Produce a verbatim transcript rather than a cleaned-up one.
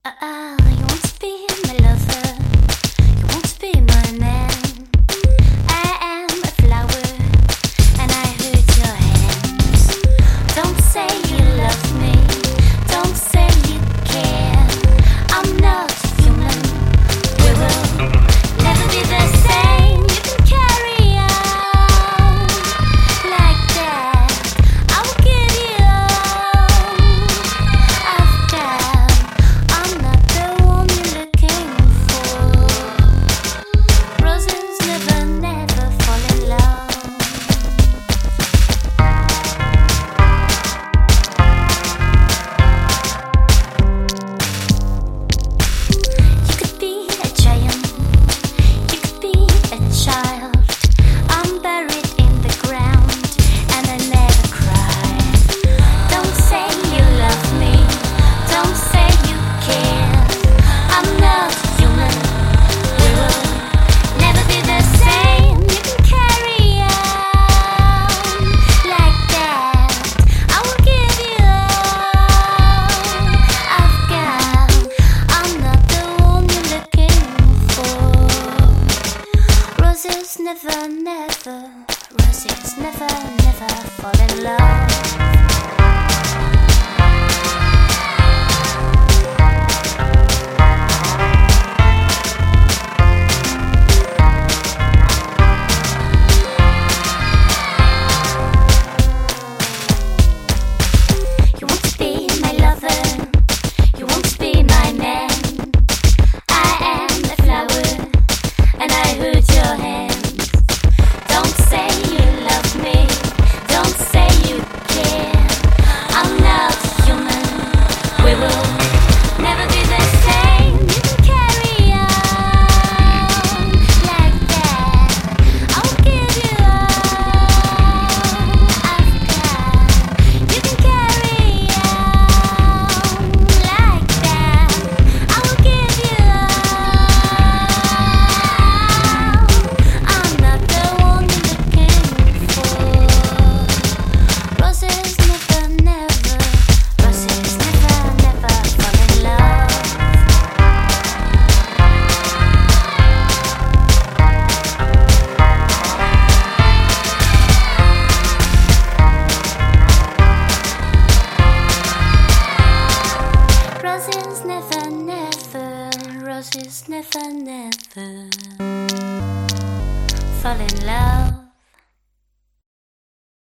Ah, you want to be my lover, you want to be my man. I am a flower, and I hurt your hands. Don't say you love me, don't say you care. I'm not human, we will never be the same. You can carry on like that, I will give you all of that. I'm not the one you're looking for. Roses never, never fall in love. You could be a giant, you could be a child. I'm buried in the ground and I never cry. Don't say you love me, don't say you care. I'm not human, we will never be the same. You can carry on like that, I will give you all I've got. I'm not the one you're looking for. Roses never, never, roses never, never fall in love. You want to be my lover, you want to be my man. I am a flower, and I hurt your hands. Don't say you love me, don't say you care. I'm not human, we will never be the same. You can carry on like that, I will give you all I've got. You can carry on like that, I will give you all. I'm not the one you're looking for. Roses never, never, roses never, never fall in love. Roses never, never, roses never, never fall in love.